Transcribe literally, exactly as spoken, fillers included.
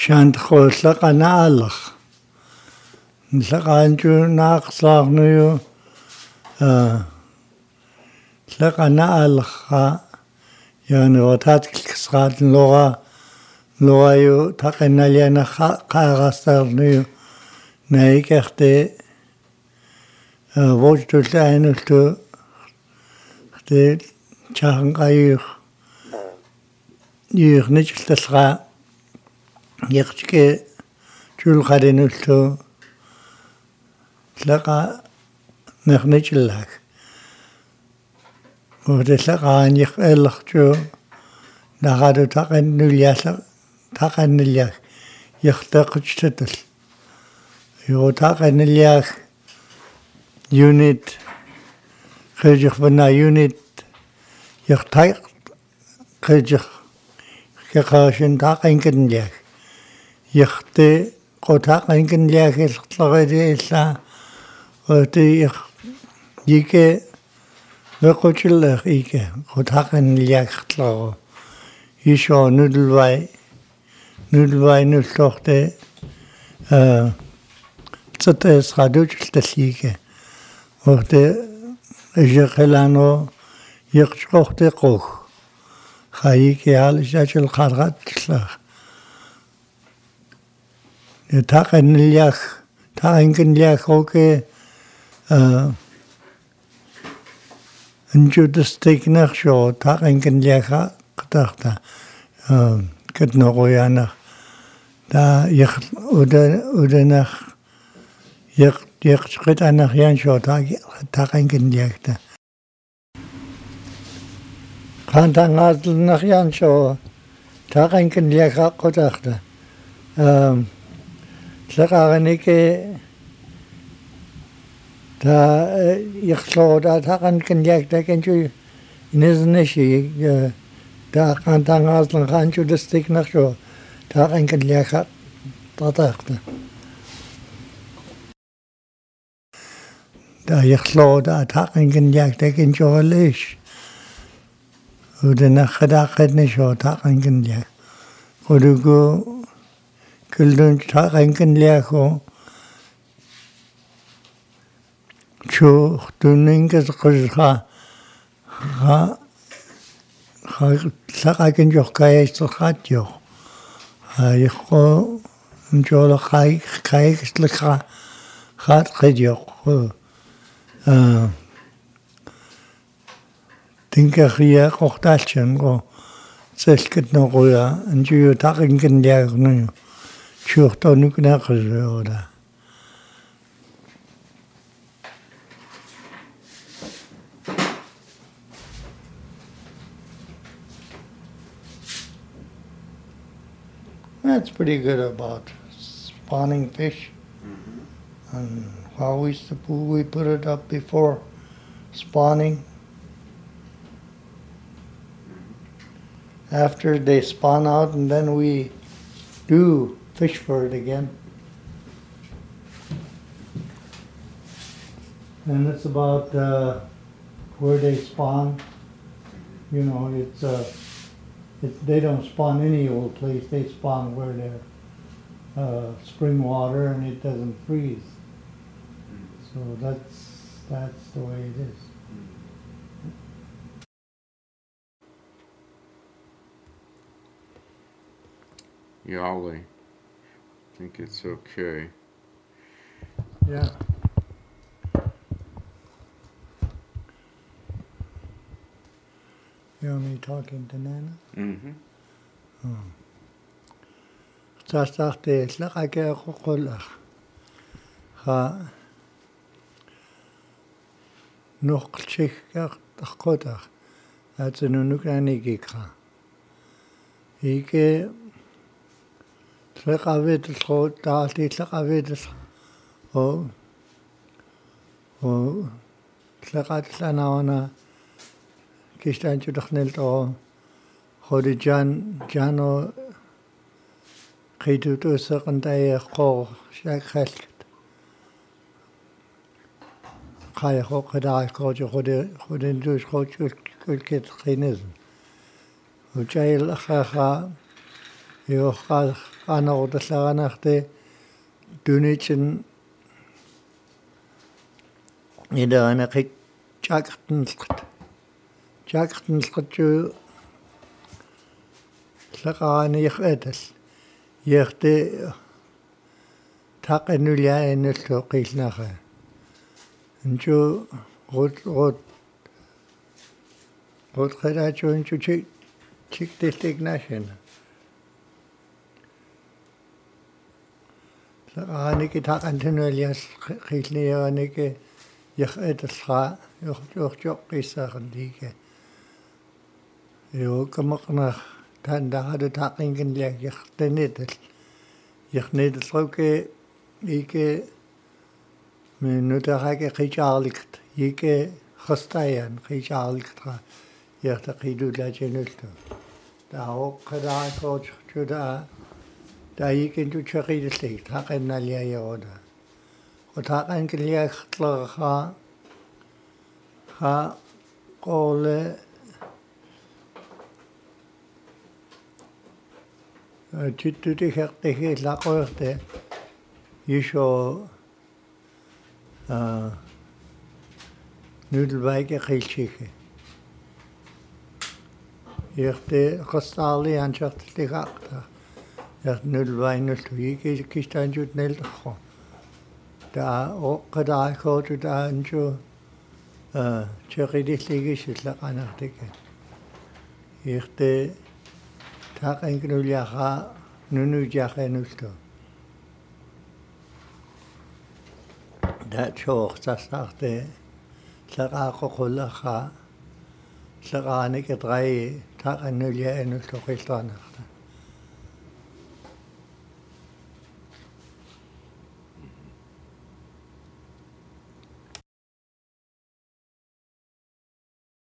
شانت خوصلق أنا ألخ نسقانجو ناقصاغنيو لق أنا ألخ يعني وتات كسقات اللغة لغة يو تقنا لينا قاغسترنيو نايك اختي وجدو لأنو اختي شاهن قايوخ يخ نجل تسغى يخشكي جول خدينوشتو تلقى نخنجل لك وتلقى أن يخلق جو نغادو تقن نليا تقن نليا يختق جتتل يو تقن نليا يونيت خرجخ بنا يونيت يختق خرجخ كخاشن تقن كنليا يختي قطع إنكن لياك الخطلغة إسلا وتي يخ يكي بقوش الله إيكي قطع إن لياك خطلغة يشو ندلواي ندلواي نسلوخته تسطي إسخادوش التسيكي وقتي إجاقلانو يقشقوخته قوخ خايكي عالشاش الخارغات تسلغ تاقن الياخ تاقن الياخ اوكي انجو دستيك نخشو تاقن الياخ قطاقتا كتنو غيانا تا يخ ودا ودا نخ يخ يخشقت انخ ينشو تاقن الياخ تا خان تنغازل نخ ينشو تاقن الياخ قطاقتا لقاغنيك تا يخلو دا تاقن كنياك دا كنشو نزنشي دا قان تنغازلن خانشو دستيك نخشو تاقن كنياك تطاقتا دا يخلو دا تاقن كنياك دا كنشو ليش ودا نخدا قدنشو تاقن كنياك ودوكو كلن تاقن كنياكو شو خدونين كزقزخا خا خا ساقاكن جوخ كايش تخات جوخ يخو نجول خاي كايش لخا خات قديوخ تنكا خيا قوختالشن قو سلكت نقويا نجيو تاقن كنياكو نيو شوخ تو نكنا قزويودا That's pretty good about spawning fish. Mm-hmm. And how we we put it up before spawning. Mm-hmm. After they spawn out, and then we do fish for it again. And it's about uh, where they spawn. You know, it's uh, it, they don't spawn any old place. They spawn where there's uh, spring water and it doesn't freeze. So that's that's the way it is. Yali, I think it's okay. Yeah. You want me talking to Nana? Mm-hmm. Oh. Tastarte slaqake qoqolach. Ha noqchik qotach. Atsenunukranigikha. Ike slaqavet sqot taati slaqavet o o slaqat slanawana كيشتانجو دخنلت أو خودي جان جانو قيدو توسق انتاي قو شاك خلقت خاي خو قداعي قوجو خودي خودي ندوش قوجو كل كت قينزن وجاي الأخاخا Iuqqa qanorutallaranarti tunitsin ileraneqit chaqertenilqat chaqertenilqatsu laqaraniiqatal yerti taqannuliaannullu qilnara nju rut rut rut qalaachunchu chik chiktiltiknaasana laqaraniki taqantunualias qilniaraniki yer'atalqa urjuorjoqqissaaranliga yuukamaqnar taandaradu taqinkinliak yertanital yernitalruki ike minutaraake qichaarlikt ike khastaayan qichaarliktra yertaqilulaachinullu taaroqqalaarikoorchudaa taayikintu chaqilillik taqannaliayoruna qutaqankiliaaqtlerqa qa qoole titutigertigillaquirti yisoo nulvaike qilchiki yerti qastaarliansartilligaaqta ernulvainullu yikikkistaanjut nillerqu taa oqqalaarikoortu taanju cheqililligisillaqanartiki yerti taqankinuliaqa nunuutiaqanullu taatsuortarsaarti laqaaqoqullaqa laqaanikitrayi taqannuliaanullu qilleranar